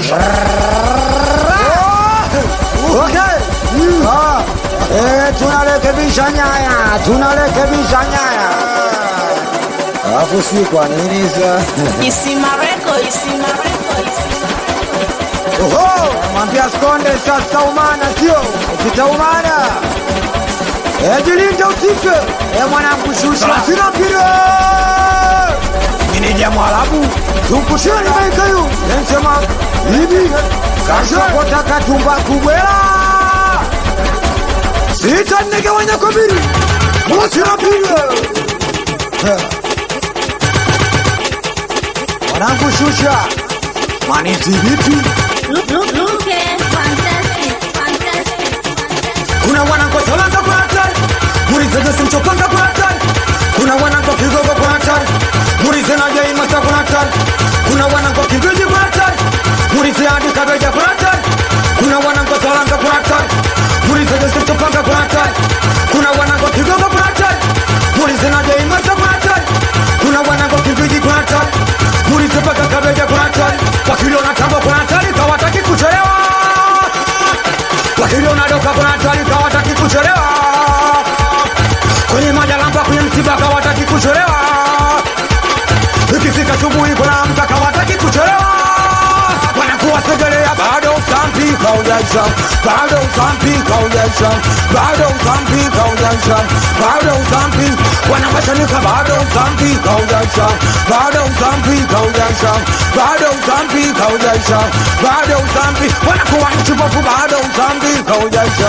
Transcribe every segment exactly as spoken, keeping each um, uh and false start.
shusha. Okay. Ah. Eh, tunarekebisha nyaya, tunarekebisha nyaya. Alafu si kwa nini za? Isimareko, isimareko, isimareko. Oho, mwambia skonde sasa umana sio, ukitaumana. Eh, jilinde usife. Eh, mwanangu shusha. Sina mpira. Mimi ni Mwarabu. Tukusheni maikayu. Nasema hivi. Kasha kotaka tumba kubwela. Sita nigawanya kwa mbili. Mwasina mpira. Mwanangu shusha. Maniti vipi? Look, look, look, eh, fantastic, fantastic, fantastic. Kuna wanangu salanga kwa hatari. Murize simchopanga kwa hatari. Kuna wanangu kigogo kwa hatari. Murize na jai masta kwa hatari. Kuna wanangu kigogo kwa hatari. Murize hadi kabeja kwa hatari. Kuna wanangu salanga kwa hatari. Murize simchopanga kwa hatari. Kuna wanangu kigogo kwa hatari. Murize na jai masta kwa hatari. Kuna wanangu kigogo kwa hatari. Murize paka kabeja kwa hatari. Wakiliona tambo kwa hatari kawataki kuchelewa. Wakiliona doka kwa hatari kawataki kuchelewa. Kwenye majalamba kwenye msiba kawataki kuchelewa. Ikifika subuhi kuna mta kawataki kuchelewa. Wanakuwa segelea bado usampi kaujaisha. Bado usampi kaujaisha. Bado usampi kaujaisha. Bado usampi wanabashanika bado usampi kaujaisha. Bado usampi kaujaisha. Bado usampi kaujaisha. Bado usampi wanakuwa mchupofu bado usampi kaujaisha.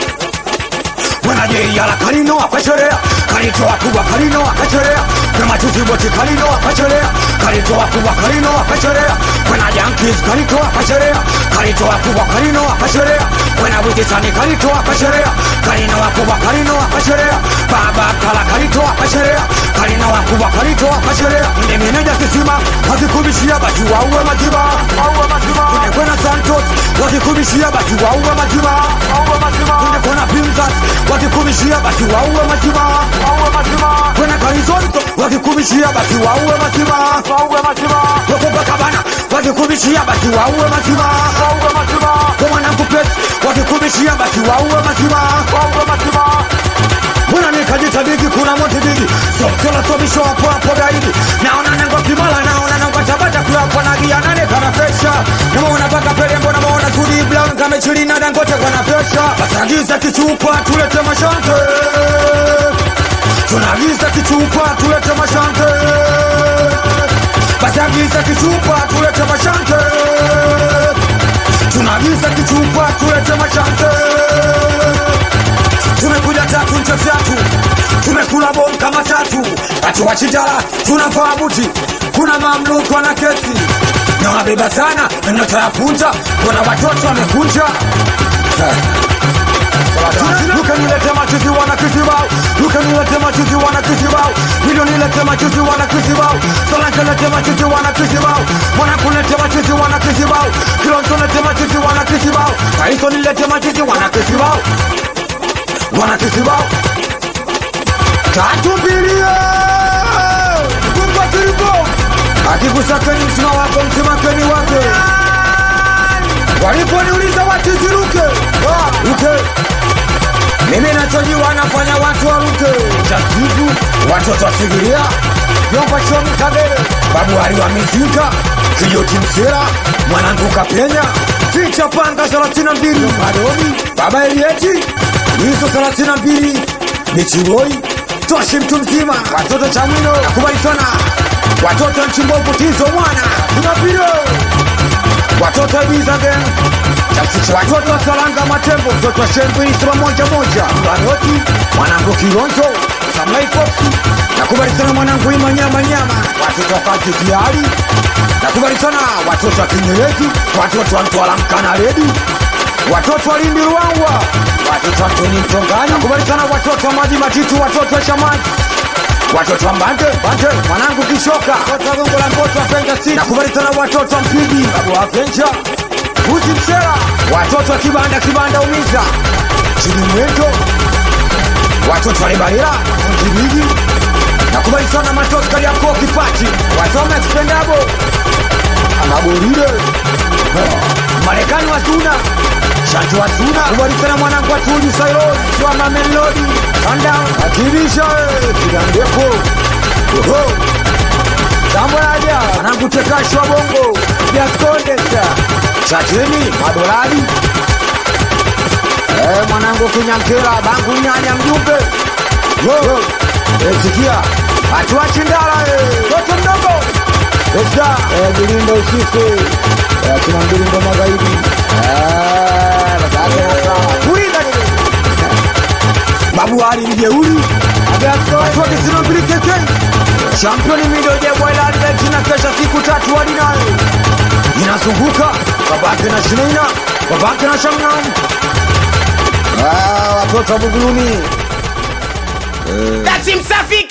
Wanajei ala kalino akachelea. Kalitoa kubwa kalino akachelea. Kama chuzi bote kalino akachelea. Kalitoa kubwa kalino akachelea. Wana Yankees kalitoa akachelea. Kalitoa kubwa kalino akachelea. Wana Witisani kalitoa akachelea. Kalino kubwa kalino akachelea. Baba kala kalitoa akachelea. Kalino kubwa kalitoa akachelea. Inde meneja kisima wakikubishia basi wauwe majiba. Wauwe majiba. Inde kwena Santos wakikubishia basi wauwe majiba. Wauwe majiba. Inde kwena Pimzat wakikubishia basi wauwe majiba. Wauwe majiba. Kwena Karizonto wakikubishia basi wauwe majiba. Wauwe majiba. Wakoba Kabana wakikubishia basi wauwe majiba. Wauwe majiba. Kwa mwanangu Pet wakikubishia basi wauwe majiba. Wauwe majiba. Mwana nikajita bigi kuna moto bigi. Sokola sobisho hapo hapo gaidi. Naona nango kimala naona nango tabata kula kwa nagia nane kana pesha. Naona baka pele mbona maona zuri brown kama chili na dangote kana pesha. Basagiza kichupa tulete mashante. Tunagiza kichupa tulete mashante. Basagiza kichupa tulete mashante. Tunagiza kichupa tulete mashante. Tumekuja tatu nche fyatu. Tumekula bomu kama tatu. Atu wachijala tunavaa buti. Kuna mamluku wana kesi. Na wabeba sana nota ya punja. Kuna watoto wamekunja. Luka nilete machizi wana kisibao. Luka nilete machizi wana kisibao. Video nilete machizi wana kisibao. Solanke nilete machizi wana kisibao. Mwana kunilete machizi wana kisibao. Kilonzo nilete machizi wana kisibao. Kaiso nilete machizi wana kisibao. Wana kisibao. Tatu bilia Kumba kiripo Akikusakeni msima wako msimakeni wake. Waliponiuliza watiziruke Ruke Mimi nachojiwa nafanya watu waruke. Chakivu watoto wasigiria Yomba chomi kabele Babu hali wa mizika Kijoti msera Mwanangu kapenya Ficha panga salatina mbili Madoni Baba Elieti Niso salatina mbili Michiboi Toshi mtu mzima Watoto chamwino Nakubali sana Watoto nchimbovu tizo mwana Tunapiro Watoto ibiza gen Watoto wa salanga matembo Watoto wa shembu isima moja moja Mwanoti Mwanangu Kironzo Samlai Foxi Nakubali sana mwanangu ima nyama nyama Watoto wa kazi kiari Nakubali sana Watoto wa Kinyerezi Watoto wa Ntwala Mkana Redi Watoto wa Lindi Ruangwa Watoto wa Toni Mtongani Nakubali sana watoto wa Maji Matitu Watoto wa Shamaji Watoto wa Mbante Mbante Mwanangu Kishoka Watoto wa Gongo la Mboto wa Fenja City Nakubali sana watoto wa Mpigi Babu wa Fenja Uzi Msera Watoto wa Kibanda Kibanda Umiza Chini Mwendo Watoto wa Libarira Mjibigi Nakubali sana Matoska Liako Kipati Watoto wa Expendable Amaborire Marekani watuna Shatu watuna Kubali sana mwanangu watuju Sailoni Kwa mamelodi Sundown Akibisha Kidandeko Oho Tambo raja Mwanangu tekashwa bongo Biaskondesa Chatini Madolari Eh mwanangu kinyankela Bangu nyanya mjumbe Yo Ezikia Hatua chindala Toto mdogo Esa Eh Gilindo usise Eh Kina mgilindo magaidi Eh Bakake na sawa Kuida nige Babu Ali mjeuri Hatua kisino mbili keke Championi mido jebwa ila Argentina kesha siku tatu wadi nae Inazunguka Babake na Shineina Babake na Shamnam Ah, watoto wa Buguluni That's him, Safik.